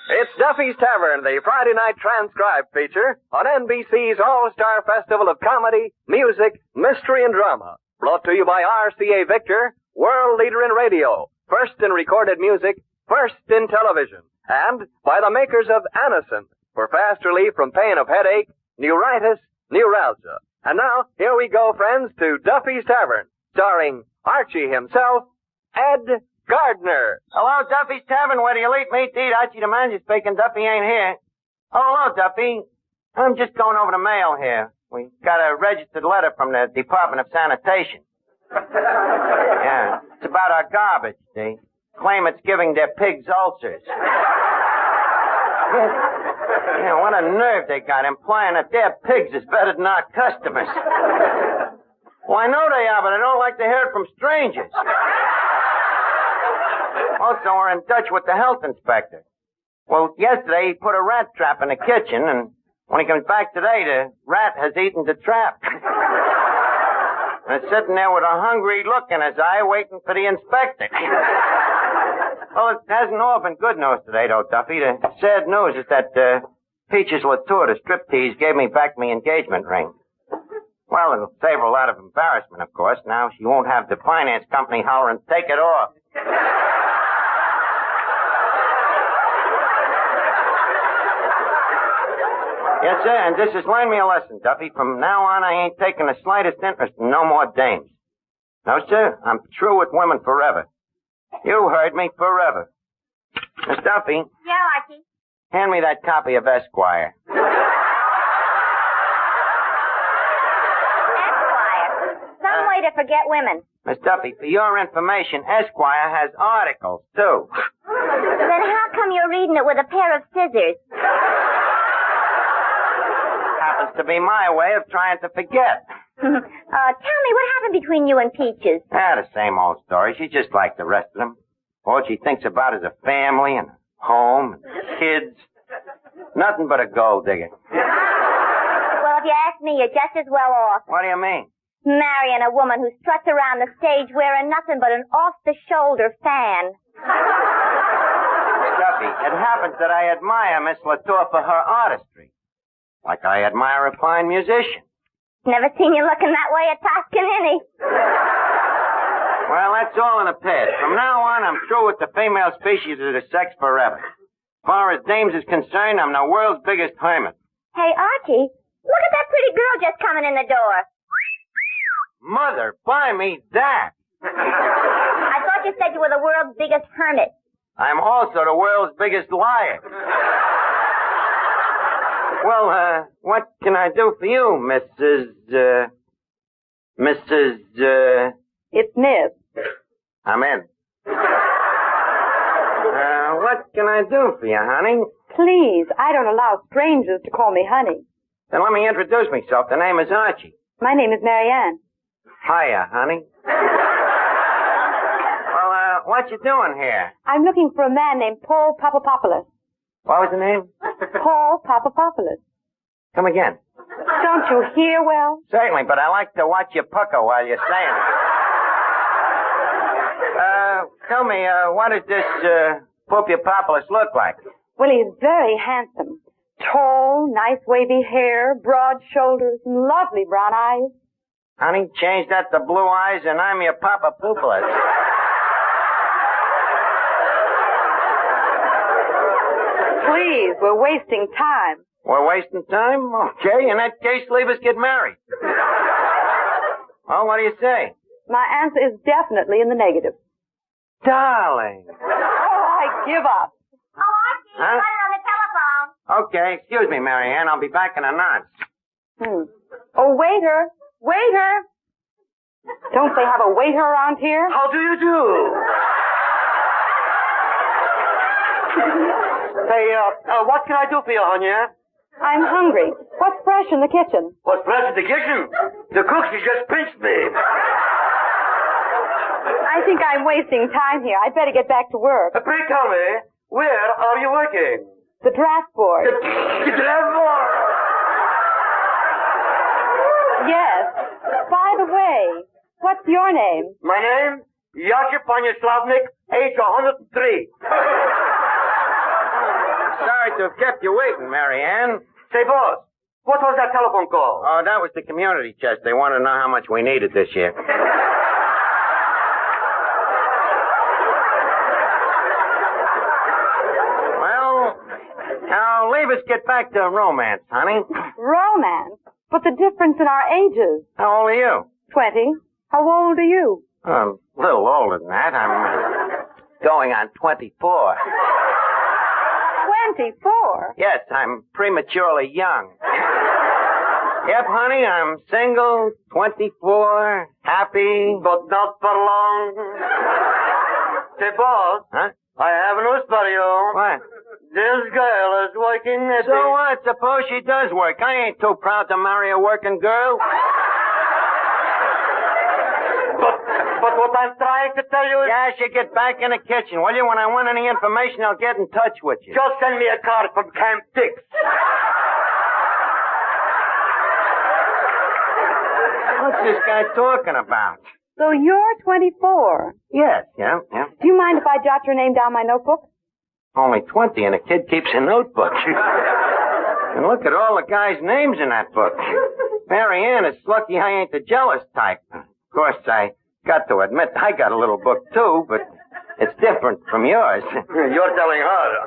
It's Duffy's Tavern, the Friday night transcribed feature on NBC's All-Star Festival of Comedy, Music, Mystery, and Drama. Brought to you by RCA Victor, world leader in radio, first in recorded music, first in television, and by the makers of Anacin for fast relief from pain of headache, neuritis, neuralgia. And now, here we go, friends, to Duffy's Tavern, starring Archie himself, Ed Gardner. Hello, Duffy's Tavern, where the elite meet to eat. Archie the manager speaking. Duffy ain't here. Oh, hello, Duffy. I'm just going over the mail here. We got a registered letter from the Department of Sanitation. Yeah, it's about our garbage, see? Claim it's giving their pigs ulcers. Yeah, what a nerve they got, implying that their pigs is better than our customers. Well, I know they are, but I don't like to hear it from strangers. Also, we're in touch with the health inspector. Well, yesterday he put a rat trap in the kitchen, and when he comes back today, the rat has eaten the trap. And it's sitting there with a hungry look in his eye, waiting for the inspector. Well, it hasn't all been good news today, though, Duffy. The sad news is that Peaches Latour, the striptease, gave me back my engagement ring. Well, it'll save her a lot of embarrassment, of course. Now she won't have the finance company hollering, take it off. Yes, sir, and this has learned me a lesson, Duffy. From now on, I ain't taking the slightest interest in no more dames. No, sir, I'm true with women forever. You heard me, forever. Miss Duffy. Yeah, Archie. Hand me that copy of Esquire. Esquire. Some way to forget women. Miss Duffy, for your information, Esquire has articles, too. Then how come you're reading it with a pair of scissors? Happens to be my way of trying to forget. Tell me, what happened between you and Peaches? The same old story. She's just like the rest of them. All she thinks about is a family and a home and kids. Nothing but a gold digger. Well, if you ask me, you're just as well off. What do you mean? Marrying a woman who struts around the stage wearing nothing but an off-the-shoulder fan. Duffy, it happens that I admire Miss Latour for her artistry. Like I admire a fine musician. Never seen you looking that way at Toscanini. Well, that's all in the past. From now on, I'm through with the female species of the sex forever. As far as dames is concerned, I'm the world's biggest hermit. Hey, Archie, look at that pretty girl just coming in the door. Mother, buy me that. I thought you said you were the world's biggest hermit. I'm also the world's biggest liar. Well, what can I do for you, Mrs. It's Miss. I'm in. What can I do for you, honey? Please, I don't allow strangers to call me honey. Then let me introduce myself. The name is Archie. My name is Marianne. Hiya, honey. Well, what you doing here? I'm looking for a man named Paul Papapopoulos. What was the name? Paul Papapopoulos. Come again. Don't you hear well? Certainly, but I like to watch you pucker while you're saying it. Tell me, what does this, Papapopoulos look like? Well, he's very handsome. Tall, nice wavy hair, broad shoulders, and lovely brown eyes. Honey, change that to blue eyes and I'm your Papapopoulos. Please, we're wasting time. We're wasting time? Okay, in that case, leave us get married. Well, what do you say? My answer is definitely in the negative. Darling. Oh, I give up. Oh, Archie, Huh? got it on the telephone. Okay, excuse me, Marianne. I'll be back in a nonce. Oh, waiter. Waiter. Don't they have a waiter around here? How do you do? Say, what can I do for you, honey? I'm hungry. What's fresh in the kitchen? What's fresh in the kitchen? The cook, she just pinched me. I think I'm wasting time here. I'd better get back to work. Pray tell me, where are you working? The draft board. The draft board. Yes. By the way, what's your name? My name? Yakub Panyaslavnik, age 103. to have kept you waiting, Mary Ann. Say, boss, what was that telephone call? Oh, that was the community chest. They wanted to know how much we needed this year. Well, now leave us get back to romance, honey. Romance? But the difference in our ages. How old are you? 20. How old are you? A little older than that. I'm going on 24. 24? Yes, I'm prematurely young. Yep, honey, I'm single, 24, happy. But not for long. Say, boss. Huh? I have news for you. What? This girl is working at So what? Suppose she does work. I ain't too proud to marry a working girl. But what I'm trying to tell you is... Yeah, she get back in the kitchen, will you? When I want any information, I'll get in touch with you. Just send me a card from Camp Dix. What's this guy talking about? So you're 24. Yes, yeah. Do you mind if I jot your name down my notebook? Only 20, and a kid keeps a notebook. And look at all the guys' names in that book. Mary Ann, it's lucky I ain't the jealous type. Of course, I got to admit I got a little book, too, but it's different from yours. You're telling her.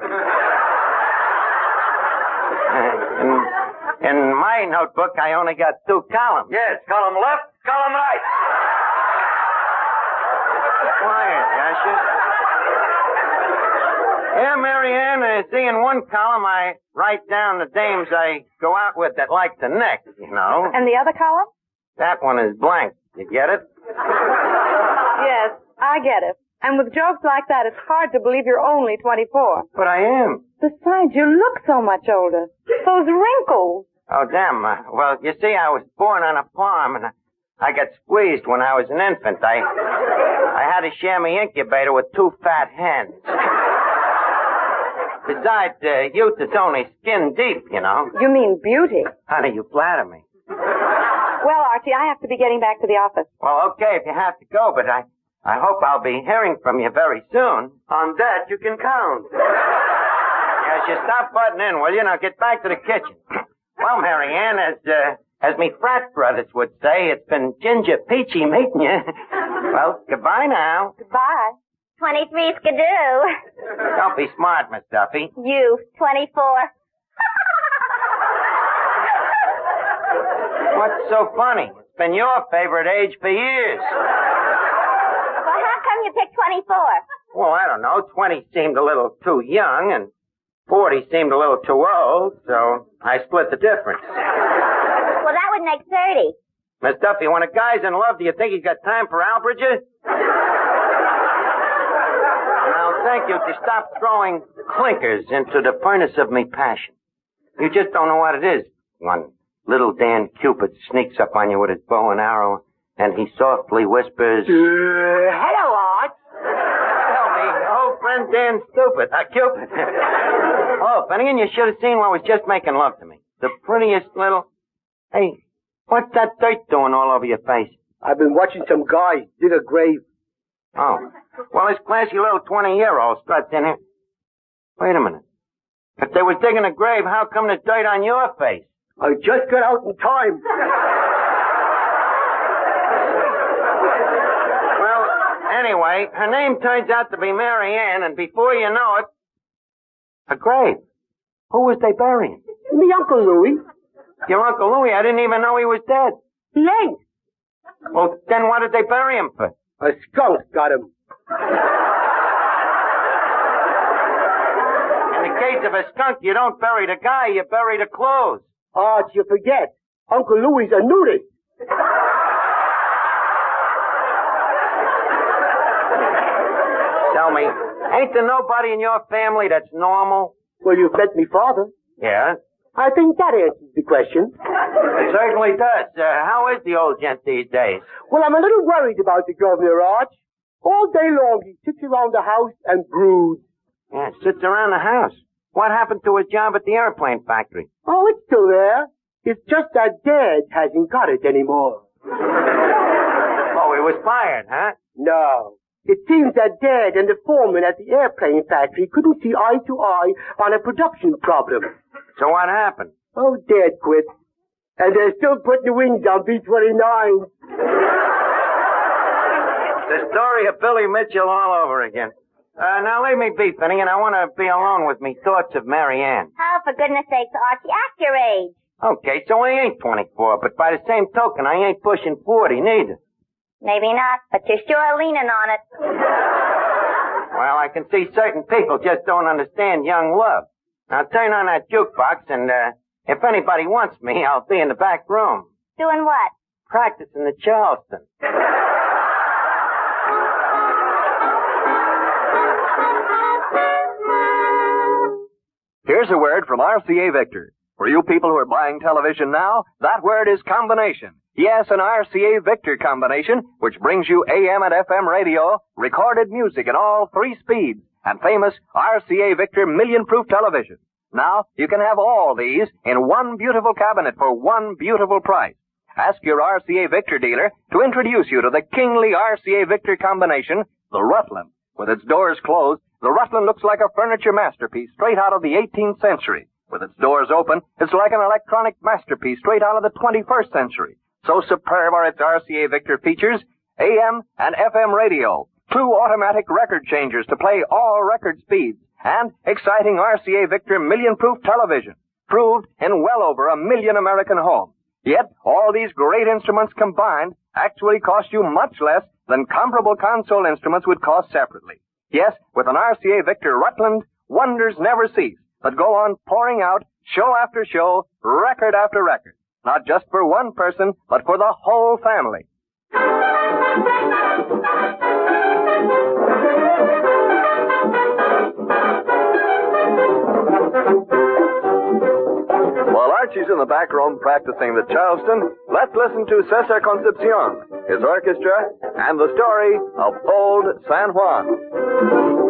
In my notebook, I only got 2 columns. Yes, column left, column right. Quiet, Asher. Yeah, Mary Ann, see, in one column I write down the dames I go out with that like the neck, you know. And the other column? That one is blank. You get it? Yes, I get it. And with jokes like that, it's hard to believe you're only 24. But I am. Besides, you look so much older. Those wrinkles. Oh, damn. Well, you see, I was born on a farm, and I got squeezed when I was an infant. I had to share my incubator with 2 fat hens. Besides, youth is only skin deep, you know. You mean beauty. Honey, you flatter me. Well, Archie, I have to be getting back to the office. Well, okay, if you have to go, but I hope I'll be hearing from you very soon. On that, you can count. Yes, you stop butting in, will you? Now get back to the kitchen. Well, Mary Ann, as me frat brothers would say, it's been ginger peachy meeting you. Well, goodbye now. Goodbye. 23 skidoo. Don't be smart, Miss Duffy. You, 24. What's so funny? It's been your favorite age for years. Well, how come you picked 24? Well, I don't know. 20 seemed a little too young, and 40 seemed a little too old, so I split the difference. Well, that would make 30. Miss Duffy, when a guy's in love, do you think he's got time for algebra? Now, thank you to stop throwing clinkers into the furnace of me passion. You just don't know what it is. When little Dan Cupid sneaks up on you with his bow and arrow, and he softly whispers, Hello, Art. Tell me, old friend Dan Cupid. Oh, Finnegan, you should have seen what was just making love to me. The prettiest little... Hey, what's that dirt doing all over your face? I've been watching some guy dig a grave. Oh. Well, this classy little 20-year-old struts in here. Wait a minute. If they was digging a grave, how come there's dirt on your face? I just got out in time. Well, anyway, her name turns out to be Mary Ann, and before you know it, a grave. Who was they burying? Me Uncle Louie. Your Uncle Louie, I didn't even know he was dead. He ain't. Well, then what did they bury him for? A skunk got him. In the case of a skunk, you don't bury the guy, you bury the clothes. Art, you forget. Uncle Louie's a nudist. Tell me, ain't there nobody in your family that's normal? Well, you've met me father. Yeah? I think that answers the question. It certainly does. How is the old gent these days? Well, I'm a little worried about the governor, Arch. All day long he sits around the house and broods. Yeah, sits around the house. What happened to his job at the airplane factory? Oh, it's still there. It's just that Dad hasn't got it anymore. Oh, he was fired, huh? No. It seems that Dad and the foreman at the airplane factory couldn't see eye to eye on a production problem. So what happened? Oh, Dad quit. And they're still putting the wings on B-29. The story of Billy Mitchell all over again. Now leave me be, Finny, and I want to be alone with me thoughts of Mary Ann. Oh, for goodness sakes, Archie, act your age. Okay, so I ain't 24, but by the same token, I ain't pushing 40 neither. Maybe not, but you're sure leaning on it. Well, I can see certain people just don't understand young love. Now turn on that jukebox and, if anybody wants me, I'll be in the back room. Doing what? Practicing the Charleston. Here's a word from RCA Victor. For you people who are buying television now, that word is combination. Yes, an RCA Victor combination, which brings you AM and FM radio, recorded music in all 3 speeds, and famous RCA Victor million-proof television. Now, you can have all these in one beautiful cabinet for one beautiful price. Ask your RCA Victor dealer to introduce you to the kingly RCA Victor combination, the Rutland. With its doors closed, the Rutland looks like a furniture masterpiece straight out of the 18th century. With its doors open, it's like an electronic masterpiece straight out of the 21st century. So superb are its RCA Victor features: AM and FM radio, 2 automatic record changers to play all record speeds, and exciting RCA Victor million-proof television, proved in well over 1 million American homes. Yet, all these great instruments combined actually cost you much less than comparable console instruments would cost separately. Yes, with an RCA Victor Rutland, wonders never cease, but go on pouring out show after show, record after record. Not just for one person, but for the whole family. While Archie's in the back room practicing the Charleston, let's listen to Cesar Concepcion, his orchestra, and the story of Old San Juan.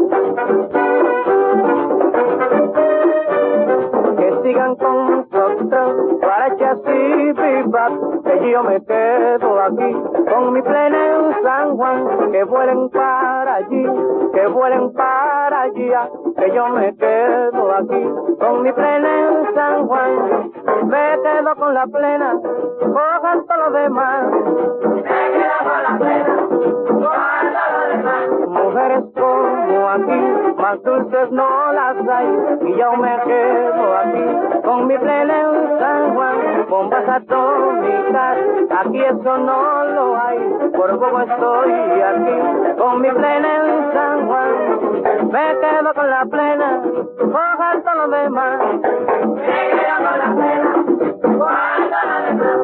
Que sigan con nosotros para que así viva, que yo me quedo aquí con mi plena en San Juan, que vuelen para allí, que vuelen para allá, que yo me quedo aquí con mi plena en San Juan, me quedo con la plena, cojan todo lo demás, me quedo con la plena, cojan todo lo demás, mujeres como aquí, más dulces no las hay, y yo me quedo aquí con mi plena en San Juan, bombas atómicas, aquí eso no lo hay, por poco estoy aquí con mi plena en San Juan, me quedo con la plena, cojan todo lo demás, me quedo con la plena, cojan todo lo demás.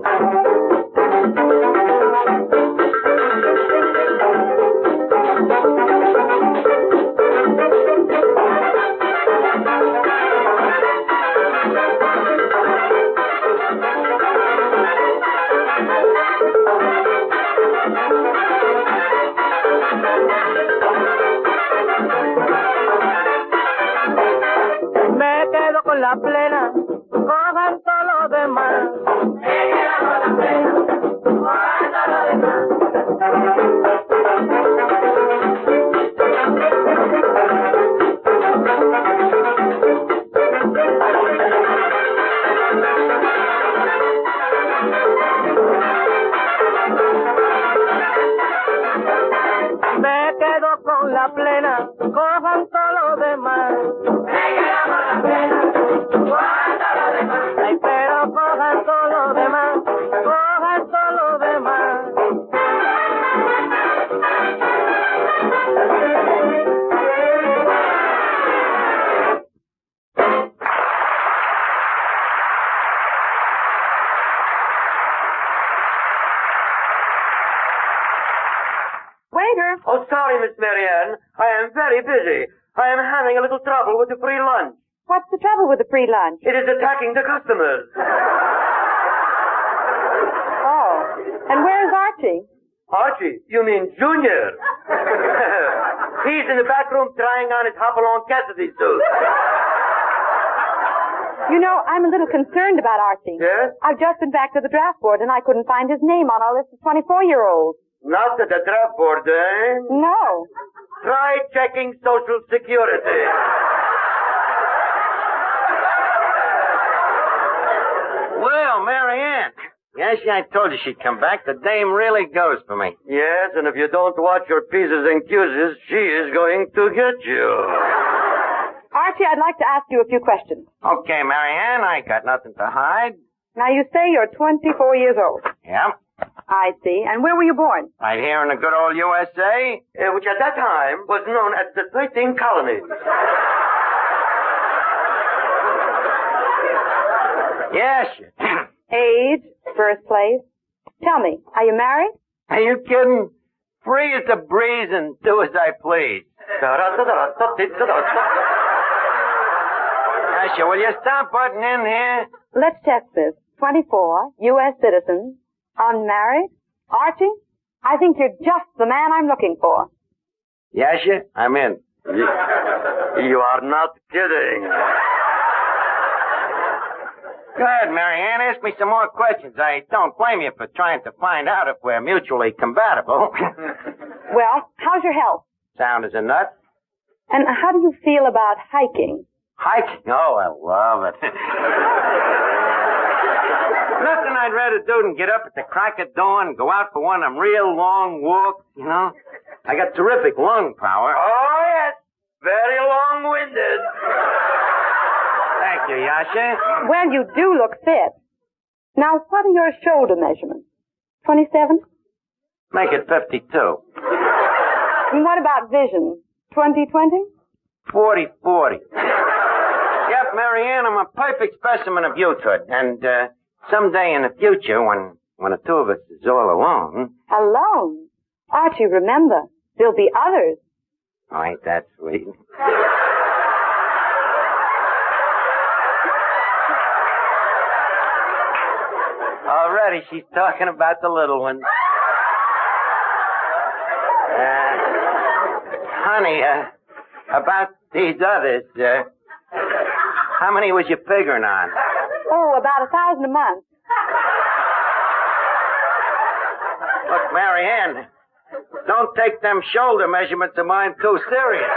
Me quedo con la plena, cojan todo lo demás. Me quedo con la plena, cojan todo lo demás. Me quedo con la plena, cojan todo lo demás. Me quedo con la plena, cojan todo lo demás. Ay, pero cojan todo lo demás, cojan todo lo demás. Waiter! Oh, sorry, Miss Marianne. I am very busy. I am having a little trouble with the free lunch. What's the trouble with the free lunch? It is attacking the customers. Oh. And where's Archie? Archie, you mean Junior. He's in the back room trying on his Hopalong Cassidy suit. You know, I'm a little concerned about Archie. Yes? I've just been back to the draft board and I couldn't find his name on our list of 24-year-olds. Not at the draft board, eh? No. Try checking Social Security. Well, Marianne. Yes, I told you she'd come back. The dame really goes for me. Yes, and if you don't watch your P's and Q's, she is going to get you. Archie, I'd like to ask you a few questions. Okay, Marianne, I got nothing to hide. Now, you say you're 24 years old. Yeah. I see. And where were you born? Right here in the good old USA. Which at that time was known as the 13 Colonies. Yes. Age, birthplace. Tell me, are you married? Are you kidding? Free as the breeze and do as I please. Asha, will you stop butting in here? Let's test this. 24, U.S. citizen, unmarried. Archie, I think you're just the man I'm looking for. Yasha, I'm in. You are not kidding. Go ahead, Marianne. Ask me some more questions. I don't blame you for trying to find out if we're mutually compatible. Well, how's your health? Sound as a nut. And how do you feel about hiking? Hiking? Oh, I love it. Nothing I'd rather do than get up at the crack of dawn and go out for one of them real long walks, you know. I got terrific lung power. Oh, yes. Very long-winded. Thank you, Yasha. Well, you do look fit. Now, what are your shoulder measurements? 27? Make it 52. And what about vision? 20/20? 40/40. Yep, Marianne, I'm a perfect specimen of youthhood. And, someday in the future, when the two of us is all alone... Alone? Archie, remember, there'll be others. Oh, ain't that sweet? Already, she's talking about the little one. Honey, about these others, how many was you figuring on? Oh, about 1,000 a month. Look, Marianne, don't take them shoulder measurements of mine too serious.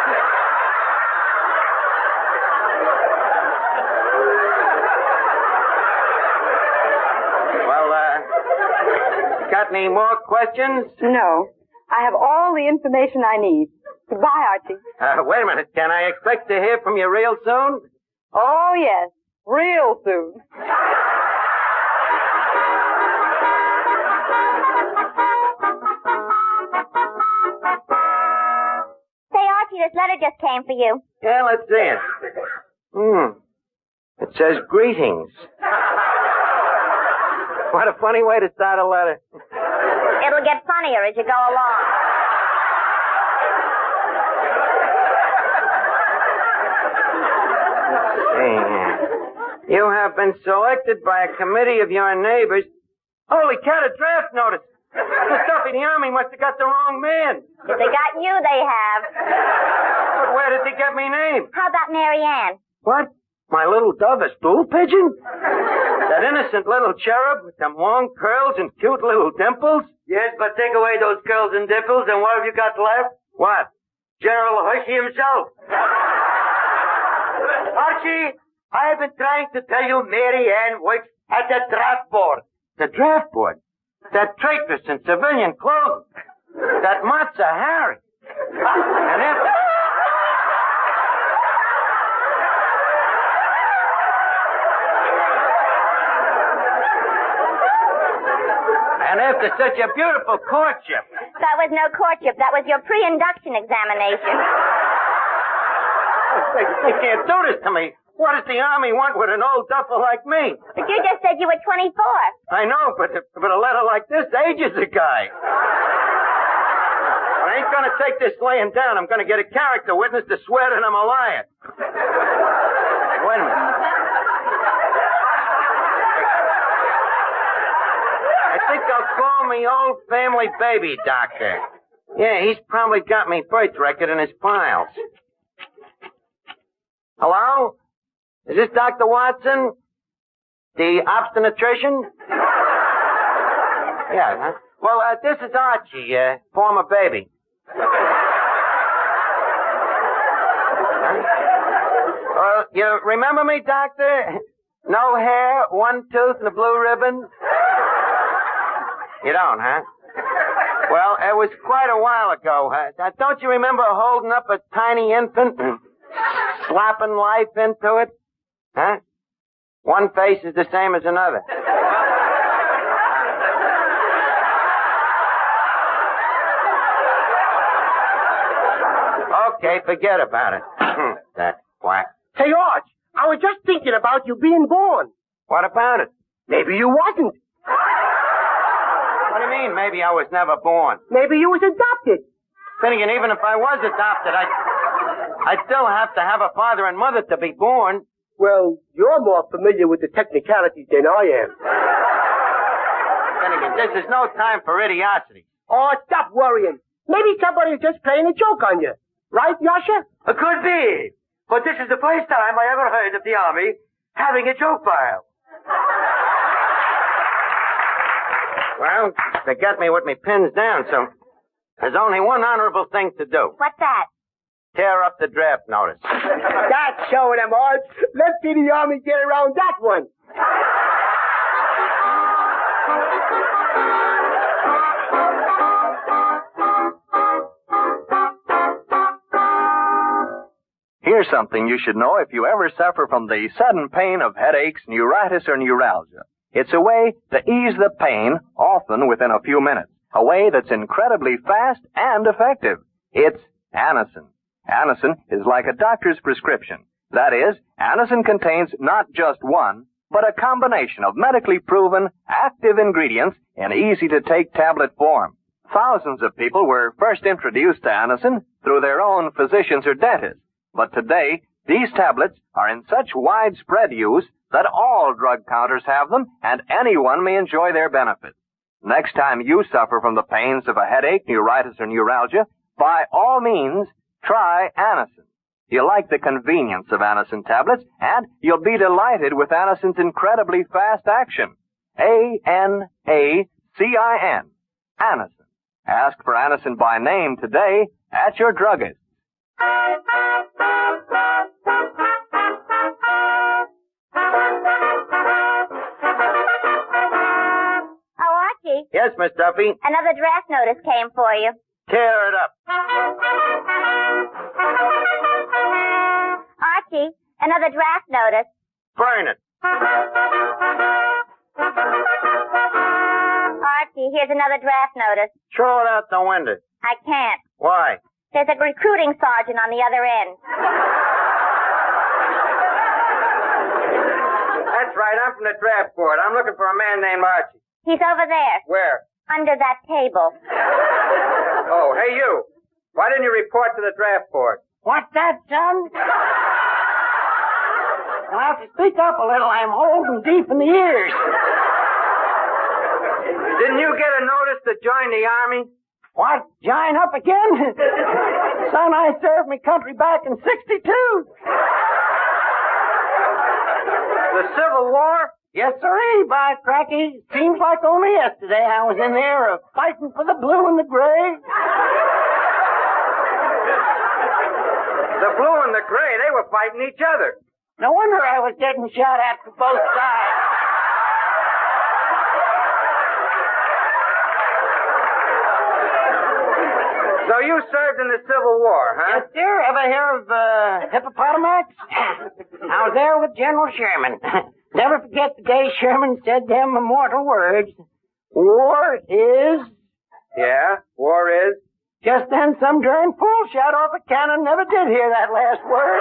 Well, got any more questions? No. I have all the information I need. Goodbye, Archie. Wait a minute. Can I expect to hear from you real soon? Oh, yes. Real soon. Say, Archie, this letter just came for you. Yeah, let's see it. It says greetings. What a funny way to start a letter. It'll get funnier as you go along. You have been selected by a committee of your neighbors. Holy cat, a draft notice. The stuff in the army must have got the wrong man. If they got you, they have. But where did they get me name? How about Mary Ann? What? My little dove, a stool pigeon? That innocent little cherub with them long curls and cute little dimples? Yes, but take away those curls and dimples, and what have you got left? What? General Hershey himself. Archie, I have been trying to tell you Mary Ann works at the draft board. The draft board? That traitress in civilian clothes? That Matza Harry? And after such a beautiful courtship. That was no courtship. That was your pre-induction examination. They can't do this to me. What does the Army want with an old duffer like me? But you just said you were 24. I know, but a letter like this ages a guy. I ain't gonna take this laying down. I'm gonna get a character witness to swear that I'm a liar. Wait a minute. I think I'll call me old family baby doctor. Yeah, he's probably got me birth record in his files. Hello? Is this Dr. Watson? The obstetrician? Yeah, huh? Well, this is Archie, former baby. Well, you remember me, Doctor? No hair, one tooth, and a blue ribbon? You don't, huh? Well, it was quite a while ago. Don't you remember holding up a tiny infant and slapping life into it? Huh? One face is the same as another. Okay, forget about it. That quack. Say, Arch, I was just thinking about you being born. What about it? Maybe you wasn't. What do you mean, maybe I was never born? Maybe you was adopted. Finnegan, even if I was adopted, I'd still have to have a father and mother to be born. Well, you're more familiar with the technicalities than I am. Finnegan, this is no time for idiocity. Oh, stop worrying. Maybe somebody's just playing a joke on you. Right, Yasha? It could be. But this is the first time I ever heard of the Army having a joke file. Well, they got me with me pins down, so there's only one honorable thing to do. What's that? Tear up the draft notice. That's showing them, Arch. Let's see the Army get around that one. Here's something you should know if you ever suffer from the sudden pain of headaches, neuritis, or neuralgia. It's a way to ease the pain, often within a few minutes. A way that's incredibly fast and effective. It's Anacin. Anacin is like a doctor's prescription. That is, Anacin contains not just one, but a combination of medically proven, active ingredients in easy-to-take tablet form. Thousands of people were first introduced to Anacin through their own physicians or dentists. But today, these tablets are in such widespread use that all drug counters have them, and anyone may enjoy their benefits. Next time you suffer from the pains of a headache, neuritis, or neuralgia, by all means, try Anacin. You'll like the convenience of Anacin tablets, and you'll be delighted with Anacin's incredibly fast action. Anacin. Anacin. Ask for Anacin by name today at your druggist. Yes, Miss Duffy? Another draft notice came for you. Tear it up. Archie, another draft notice. Burn it. Archie, here's another draft notice. Throw it out the window. I can't. Why? There's a recruiting sergeant on the other end. That's right, I'm from the draft board. I'm looking for a man named Archie. He's over there. Where? Under that table. Oh, hey you. Why didn't you report to the draft board? What's that, son? You'll have to speak up a little. I'm holding deep in the ears. Didn't you get a notice to join the Army? What? Join up again? Son, I served my country back in 62. The Civil War? Yes, sirree, by cracky. Seems like only yesterday I was in there fighting for the blue and the gray. The blue and the gray, they were fighting each other. No wonder I was getting shot at from both sides. So you served in the Civil War, huh? Yes, sir. Ever hear of Hippopotamus? I was there with General Sherman. Never forget the day Sherman said them immortal words. War is... Yeah, war is... Just then some darn fool shot off a cannon. Never did hear that last word.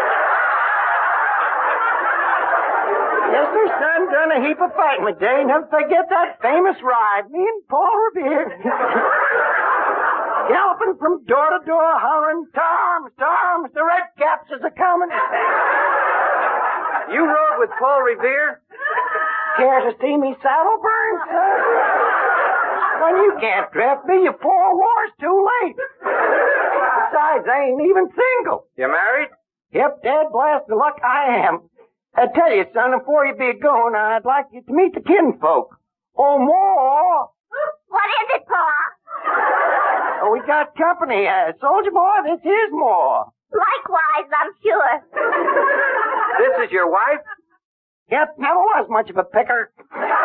Yes, sir, son. Done a heap of fighting today. Never forget that famous ride. Me and Paul Revere. Galloping from door to door, hollering, "Storms, storms, the red caps is a-coming." You rode with Paul Revere? Care to see me saddle burn, sir? When you can't draft me, you 4 wars too late. Besides, I ain't even single. You married? Yep, dad blast the luck I am. I tell you, son, before you be going, I'd like you to meet the kinfolk. Oh, more. What is it, Pa? Oh, we got company. Soldier boy, this is more. Likewise, I'm sure. This is your wife? Yep, never was much of a picker.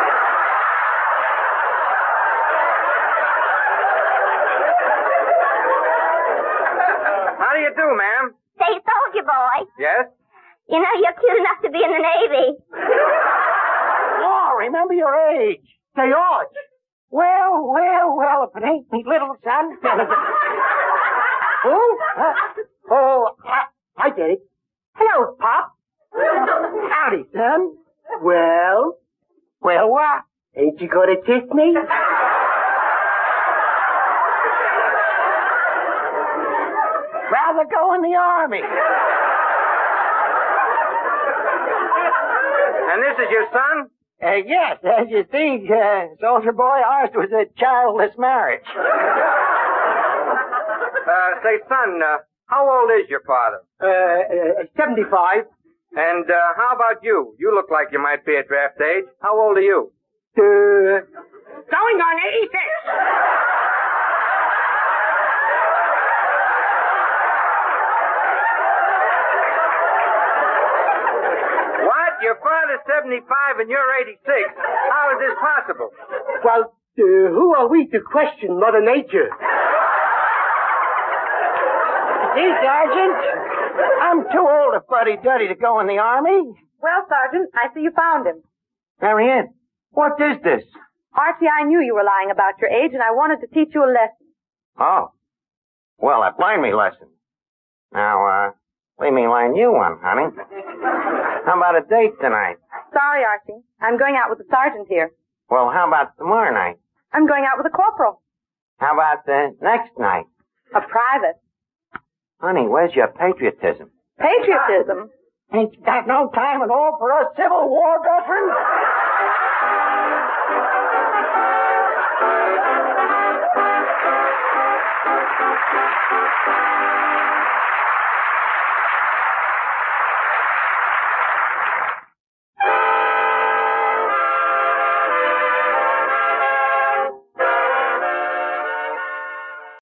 How do you do, ma'am? Say, soldier boy, Yes? you know you're cute enough to be in the Navy. Oh, remember your age. Say, Arch. Well, if it ain't me little son. Who? I get it. Hello, Pop. Howdy, son. Well, Well, what? ain't you gonna kiss me? Rather go in the army. And this is your son? Yes, as you see, soldier boy, ours was a childless marriage. Say, son, how old is your father? 75. And how about you? You look like you might be at draft age. How old are you? Going on 86. What? Your father's 75 and you're 86. How is this possible? Well, who are we to question Mother Nature? See, Sergeant, I'm too old a fuddy-duddy to go in the army. Well, Sergeant, I see you found him. Marianne, what is this? Archie, I knew you were lying about your age, and I wanted to teach you a lesson. Oh. Well, that blind me lesson. Now, let me learn you one, honey. How about a date tonight? Sorry, Archie. I'm going out with the sergeant here. Well, how about tomorrow night? I'm going out with a corporal. How about the next night? A private. Honey, where's your patriotism? Patriotism? Ain't you got no time at all for us Civil War veterans?